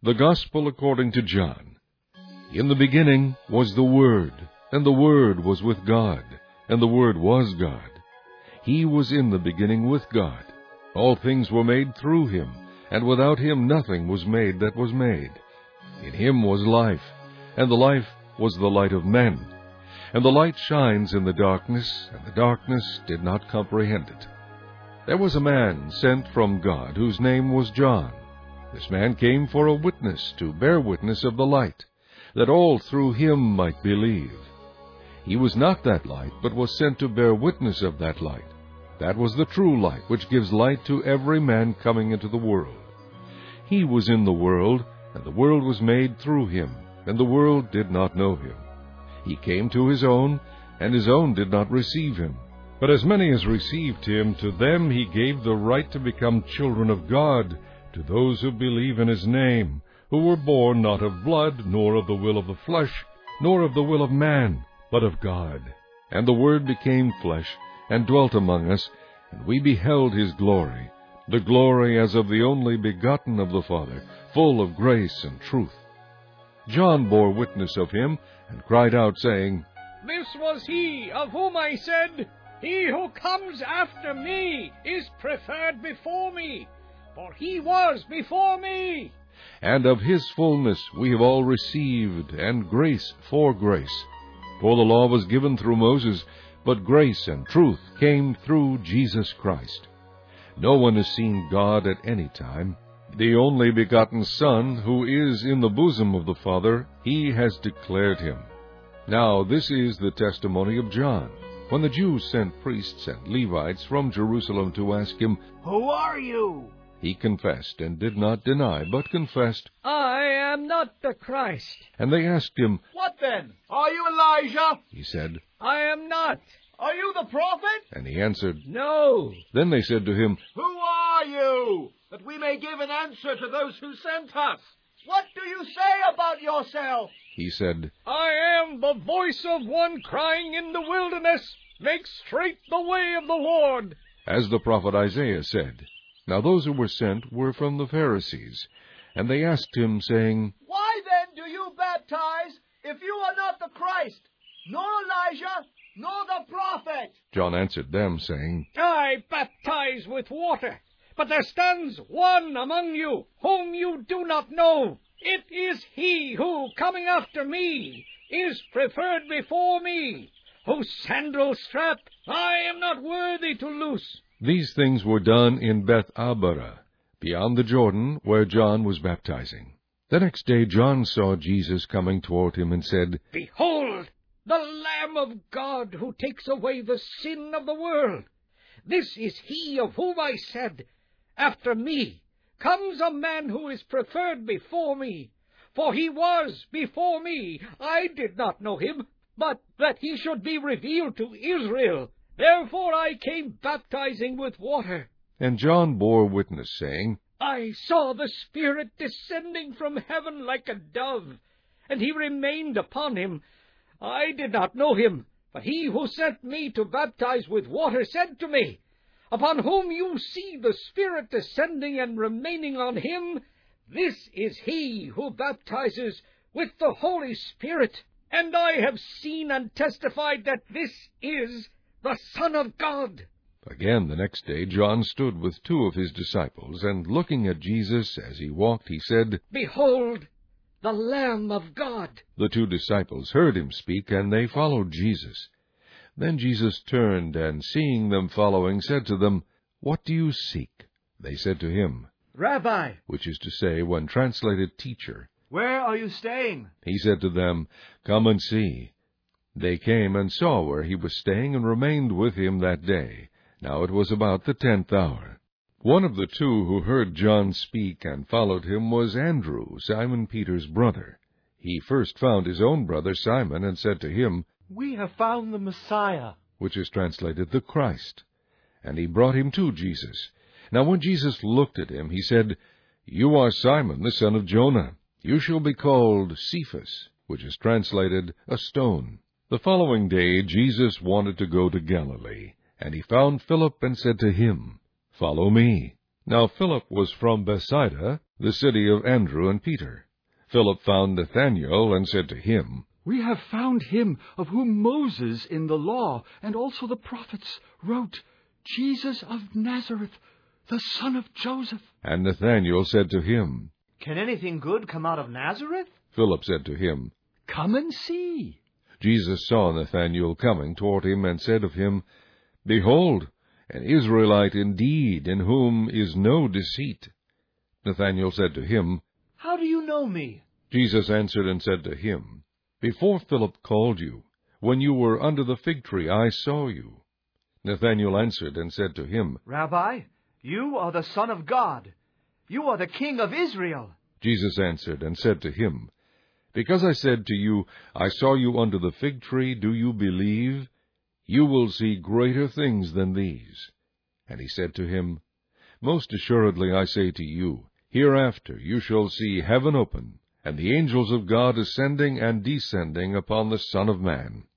The Gospel according to John. In the beginning was the Word, and the Word was with God, and the Word was God. He was in the beginning with God. All things were made through him, and without him nothing was made that was made. In him was life, and the life was the light of men. And the light shines in the darkness, and the darkness did not comprehend it. There was a man sent from God, whose name was John. This man came for a witness, to bear witness of the light, that all through him might believe. He was not that light, but was sent to bear witness of that light. That was the true light, which gives light to every man coming into the world. He was in the world, and the world was made through him, and the world did not know him. He came to his own, and his own did not receive him. But as many as received him, to them he gave the right to become children of God, to those who believe in his name, who were born not of blood, nor of the will of the flesh, nor of the will of man, but of God. And the Word became flesh, and dwelt among us, and we beheld his glory, the glory as of the only begotten of the Father, full of grace and truth. John bore witness of him, and cried out, saying, This was he of whom I said, He who comes after me is preferred before me, for he was before me. And of his fullness we have all received, and grace for grace. For the law was given through Moses, but grace and truth came through Jesus Christ. No one has seen God at any time. The only begotten Son, who is in the bosom of the Father, he has declared him. Now this is the testimony of John. When the Jews sent priests and Levites from Jerusalem to ask him, Who are you? He confessed, and did not deny, but confessed, I am not the Christ. And they asked him, What then? Are you Elijah? He said, I am not. Are you the prophet? And he answered, No. Then they said to him, Who are you? That we may give an answer to those who sent us. What do you say about yourself? He said, I am the voice of one crying in the wilderness, Make straight the way of the Lord. As the prophet Isaiah said. Now those who were sent were from the Pharisees. And they asked him, saying, Why then do you baptize, if you are not the Christ, nor Elijah, nor the prophet? John answered them, saying, I baptize with water, but there stands one among you, whom you do not know. It is he who, coming after me, is preferred before me, whose sandal strap I am not worthy to loose. These things were done in Beth-Abara, beyond the Jordan, where John was baptizing. The next day John saw Jesus coming toward him, and said, Behold, the Lamb of God, who takes away the sin of the world. This is he of whom I said, After me comes a man who is preferred before me. For he was before me. I did not know him, but that he should be revealed to Israel. Therefore I came baptizing with water. And John bore witness, saying, I saw the Spirit descending from heaven like a dove, and he remained upon him. I did not know him, but he who sent me to baptize with water said to me, Upon whom you see the Spirit descending and remaining on him, this is he who baptizes with the Holy Spirit. And I have seen and testified that this is the Son of God. Again the next day John stood with two of his disciples, and looking at Jesus as he walked, he said, Behold, the Lamb of God. The two disciples heard him speak, and they followed Jesus. Then Jesus turned, and seeing them following, said to them, What do you seek? They said to him, Rabbi, which is to say, when translated, teacher. where are you staying? He said to them, Come and see. They came and saw where he was staying, and remained with him that day. Now it was about the 10th hour. One of the two who heard John speak and followed him was Andrew, Simon Peter's brother. He first found his own brother Simon, and said to him, We have found the Messiah. which is translated, the Christ. And he brought him to Jesus. Now when Jesus looked at him, he said, You are Simon, the son of Jonah. You shall be called Cephas, which is translated, a stone. The following day Jesus wanted to go to Galilee, and he found Philip and said to him, Follow me. Now Philip was from Bethsaida, the city of Andrew and Peter. Philip found Nathanael and said to him, "We have found him of whom Moses in the law and also the prophets wrote, Jesus of Nazareth, the son of Joseph." And Nathanael said to him, "Can anything good come out of Nazareth?" Philip said to him, "Come and see." Jesus saw Nathanael coming toward him, and said of him, Behold, an Israelite indeed, in whom is no deceit. Nathanael said to him, "How do you know me?" Jesus answered and said to him, Before Philip called you, when you were under the fig tree, I saw you. Nathanael answered and said to him, "Rabbi, you are the Son of God. You are the King of Israel." Jesus answered and said to him, Because I said to you, I saw you under the fig tree, do you believe? You will see greater things than these. And he said to him, Most assuredly I say to you, hereafter you shall see heaven open, and the angels of God ascending and descending upon the Son of Man.